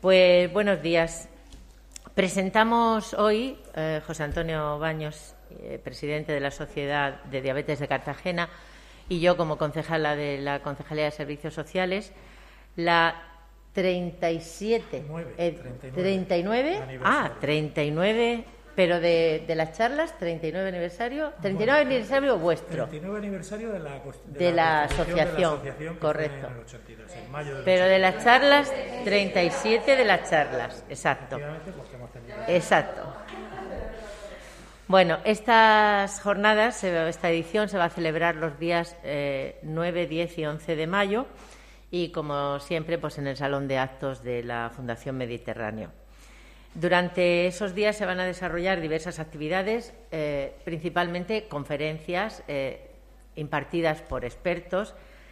Pues buenos días. Presentamos hoy, José Antonio Baños, presidente de la Sociedad de Diabetes de Cartagena, y yo como concejala de la Concejalía de Servicios Sociales, la 39, pero de las charlas, 39 aniversario, 39 aniversario vuestro. 39 aniversario de la asociación, correcto. En el 82, en mayo del pero de las charlas, 37 de las charlas, exacto. Exacto. Bueno, estas jornadas, esta edición se va a celebrar los días 9, 10 y 11 de mayo y, como siempre, pues en el Salón de Actos de la Fundación Mediterráneo. Durante esos días se van a desarrollar diversas actividades, principalmente conferencias impartidas por expertos,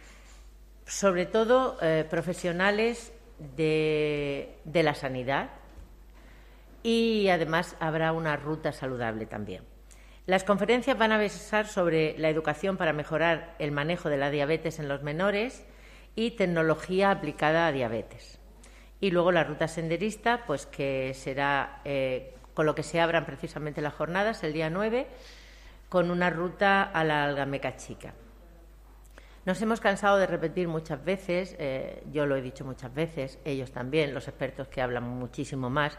sobre todo profesionales de la sanidad, y además habrá una ruta saludable también. Las conferencias van a versar sobre la educación para mejorar el manejo de la diabetes en los menores y tecnología aplicada a diabetes. Y luego la ruta senderista, pues que será con lo que se abran precisamente las jornadas el día 9, con una ruta a la Algameca Chica. Nos hemos cansado de repetir muchas veces, yo lo he dicho muchas veces, ellos también, los expertos que hablan muchísimo más,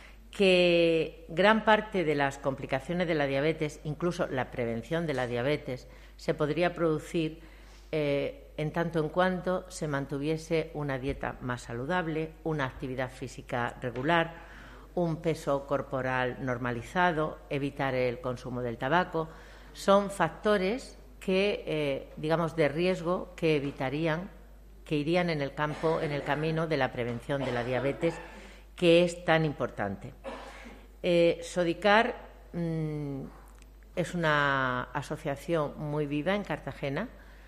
que gran parte de las complicaciones de la diabetes, incluso la prevención de la diabetes, se podría producir en tanto en cuanto se mantuviese una dieta más saludable, una actividad física regular, un peso corporal normalizado, evitar el consumo del tabaco. Son factores que, digamos, de riesgo que evitarían, que irían en el camino de la prevención de la diabetes, que es tan importante. Sodicar es una asociación muy viva en Cartagena,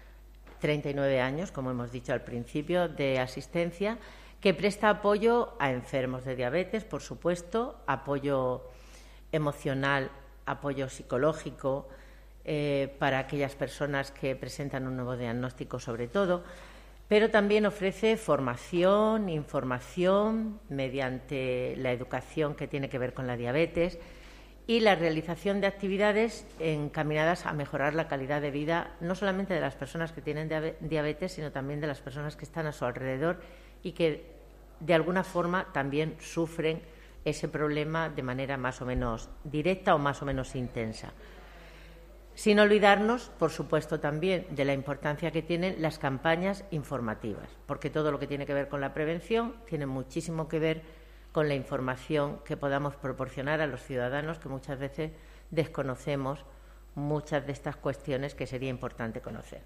39 años, como hemos dicho al principio, de asistencia, que presta apoyo a enfermos de diabetes, por supuesto, apoyo emocional, apoyo psicológico para aquellas personas que presentan un nuevo diagnóstico, sobre todo, pero también ofrece formación, información mediante la educación que tiene que ver con la diabetes y la realización de actividades encaminadas a mejorar la calidad de vida, no solamente de las personas que tienen diabetes, sino también de las personas que están a su alrededor y que de alguna forma también sufren ese problema de manera más o menos directa o más o menos intensa. Sin olvidarnos, por supuesto, también de la importancia que tienen las campañas informativas, porque todo lo que tiene que ver con la prevención tiene muchísimo que ver con la información que podamos proporcionar a los ciudadanos, que muchas veces desconocemos muchas de estas cuestiones que sería importante conocer.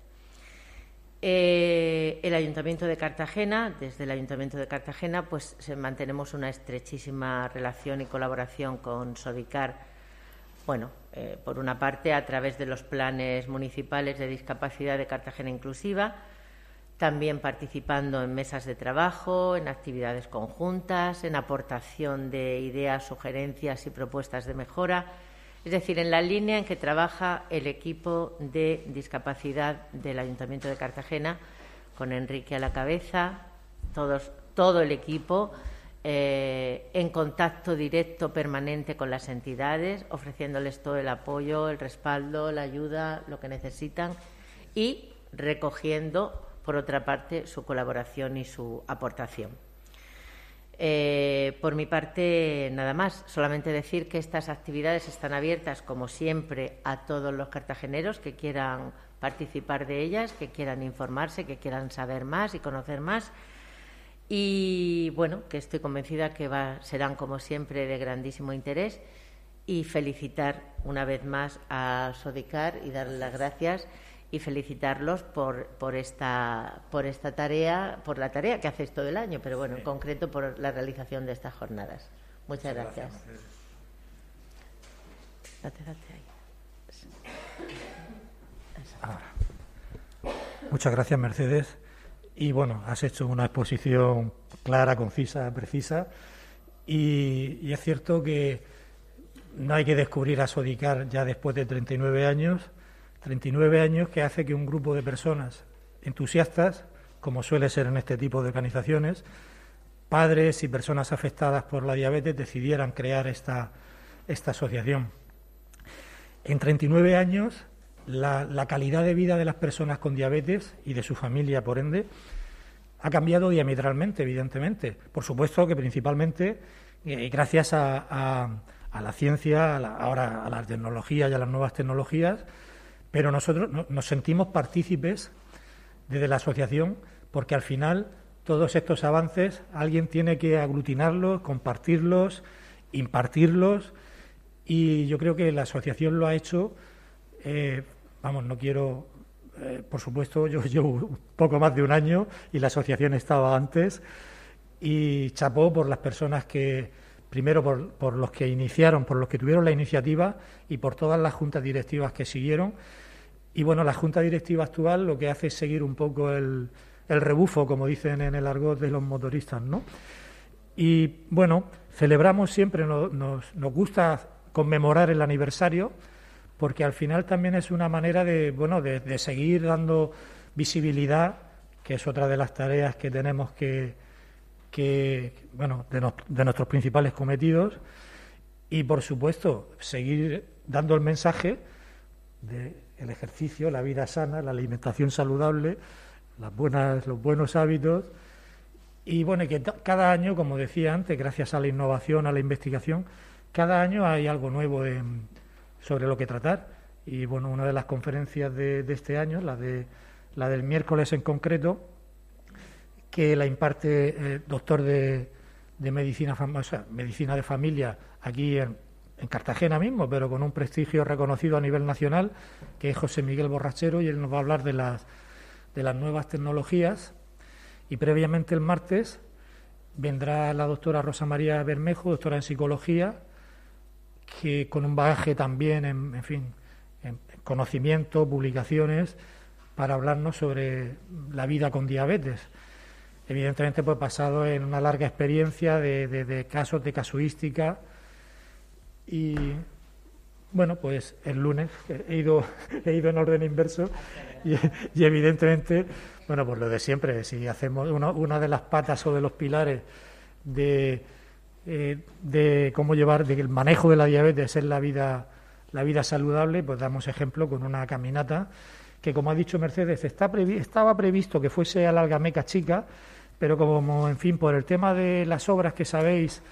El Ayuntamiento de Cartagena, desde el Ayuntamiento de Cartagena, pues mantenemos una estrechísima relación y colaboración con Sodicar. Bueno, por una parte, a través de los planes municipales de discapacidad de Cartagena Inclusiva, también participando en mesas de trabajo, en actividades conjuntas, en aportación de ideas, sugerencias y propuestas de mejora, es decir, en la línea en que trabaja el equipo de discapacidad del Ayuntamiento de Cartagena, con Enrique a la cabeza, todo el equipo, en contacto directo permanente con las entidades, ofreciéndoles todo el apoyo, el respaldo, la ayuda, lo que necesitan, y recogiendo, por otra parte, su colaboración y su aportación. Por mi parte, nada más. Solamente decir que estas actividades están abiertas, como siempre, a todos los cartageneros que quieran participar de ellas, que quieran informarse, que quieran saber más y conocer más. Y, bueno, que estoy convencida que serán, como siempre, de grandísimo interés. Y felicitar una vez más a Sodicar y darle las gracias y felicitarlos por esta tarea, por la tarea que hacéis todo el año, pero bueno, en concreto por la realización de estas jornadas. Muchas gracias. Date ahí. Ahora. Muchas gracias, Mercedes. Y bueno, has hecho una exposición clara, concisa, precisa, y es cierto que no hay que descubrir a Sodicar ya después de 39 años que hace que un grupo de personas entusiastas, como suele ser en este tipo de organizaciones, padres y personas afectadas por la diabetes decidieran crear esta asociación. En 39 años, la calidad de vida de las personas con diabetes y de su familia, por ende, ha cambiado diametralmente, evidentemente. Por supuesto que principalmente gracias a la ciencia, ahora a la tecnología y a las nuevas tecnologías, pero nosotros nos sentimos partícipes desde la asociación, porque al final todos estos avances alguien tiene que aglutinarlos, compartirlos, impartirlos, y yo creo que la asociación lo ha hecho. No quiero, por supuesto, yo llevo un poco más de un año y la asociación estaba antes, y chapó por las personas que, primero por los que iniciaron, por los que tuvieron la iniciativa, y por todas las juntas directivas que siguieron. Y bueno, la junta directiva actual lo que hace es seguir un poco el rebufo, como dicen en el argot de los motoristas, ¿no? Y bueno, celebramos siempre, nos gusta conmemorar el aniversario, porque al final también es una manera de seguir dando visibilidad, que es otra de las tareas que tenemos de nuestros principales cometidos, y por supuesto seguir dando el mensaje del ejercicio, la vida sana, la alimentación saludable, los buenos hábitos, y bueno, que cada año, como decía antes, gracias a la innovación, a la investigación, cada año hay algo nuevo sobre lo que tratar. Y bueno, una de las conferencias de este año, la del miércoles en concreto, que la imparte el doctor de medicina de familia aquí en Cartagena mismo, pero con un prestigio reconocido a nivel nacional, que es José Miguel Borrachero, y él nos va a hablar de las nuevas tecnologías. Y previamente el martes vendrá la doctora Rosa María Bermejo, doctora en psicología, que con un bagaje también en conocimiento, publicaciones, para hablarnos sobre la vida con diabetes. Evidentemente, pues basado en una larga experiencia de casos, de casuística. Y bueno, pues el lunes he ido en orden inverso, y evidentemente, bueno, pues lo de siempre, si hacemos una de las patas o de los pilares de cómo llevar, del manejo de la diabetes es la vida saludable, pues damos ejemplo con una caminata que, como ha dicho Mercedes, estaba previsto que fuese a la Algameca Chica, pero como, en fin, por el tema de las obras que sabéis,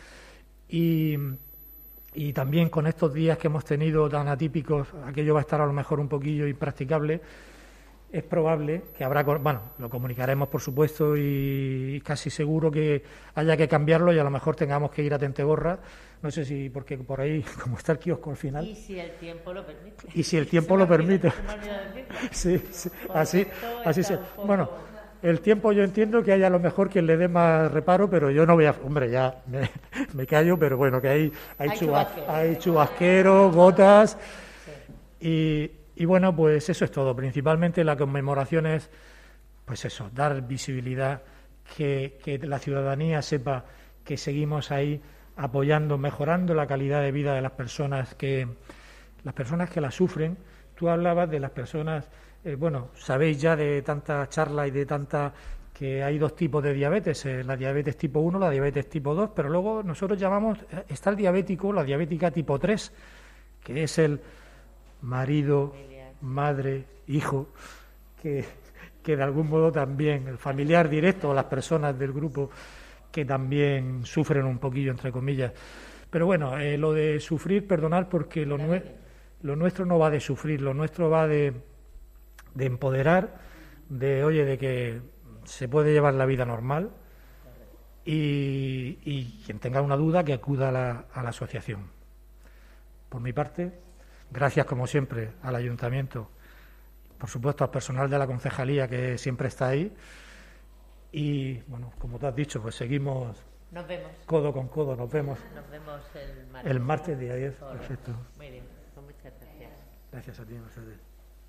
y también con estos días que hemos tenido tan atípicos, aquello va a estar a lo mejor un poquillo impracticable. Es probable que lo comunicaremos, por supuesto, y casi seguro que haya que cambiarlo, y a lo mejor tengamos que ir a Tentegorra, no sé si, porque por ahí, como está el kiosco al final. Y si el tiempo lo permite. Y si el tiempo lo permite. Sí, así se. Bueno, el tiempo, yo entiendo que hay a lo mejor quien le dé más reparo, pero yo no voy a. Hombre, ya me callo, pero bueno, que hay chubasqueros, gotas. Sí. Y bueno, pues eso es todo. Principalmente la conmemoración es, pues eso, dar visibilidad, que la ciudadanía sepa que seguimos ahí apoyando, mejorando la calidad de vida de las personas que la sufren. Tú hablabas de las personas, sabéis ya de tanta charla y de tanta, que hay dos tipos de diabetes, la diabetes tipo 1, la diabetes tipo 2, pero luego nosotros está el diabético, la diabética tipo 3, que es el marido, madre, hijo, que de algún modo también, el familiar directo o las personas del grupo que también sufren un poquillo, entre comillas. Pero bueno, lo de sufrir, perdonar, porque lo nuestro no va de sufrir, lo nuestro va de empoderar, de que se puede llevar la vida normal, y quien tenga una duda que acuda a la asociación. Por mi parte, gracias, como siempre, al Ayuntamiento, por supuesto al personal de la Concejalía, que siempre está ahí, y, bueno, como te has dicho, pues seguimos codo con codo, nos vemos el martes día 10. Perfecto. Muy bien, pues muchas gracias. Gracias a ti, Mercedes.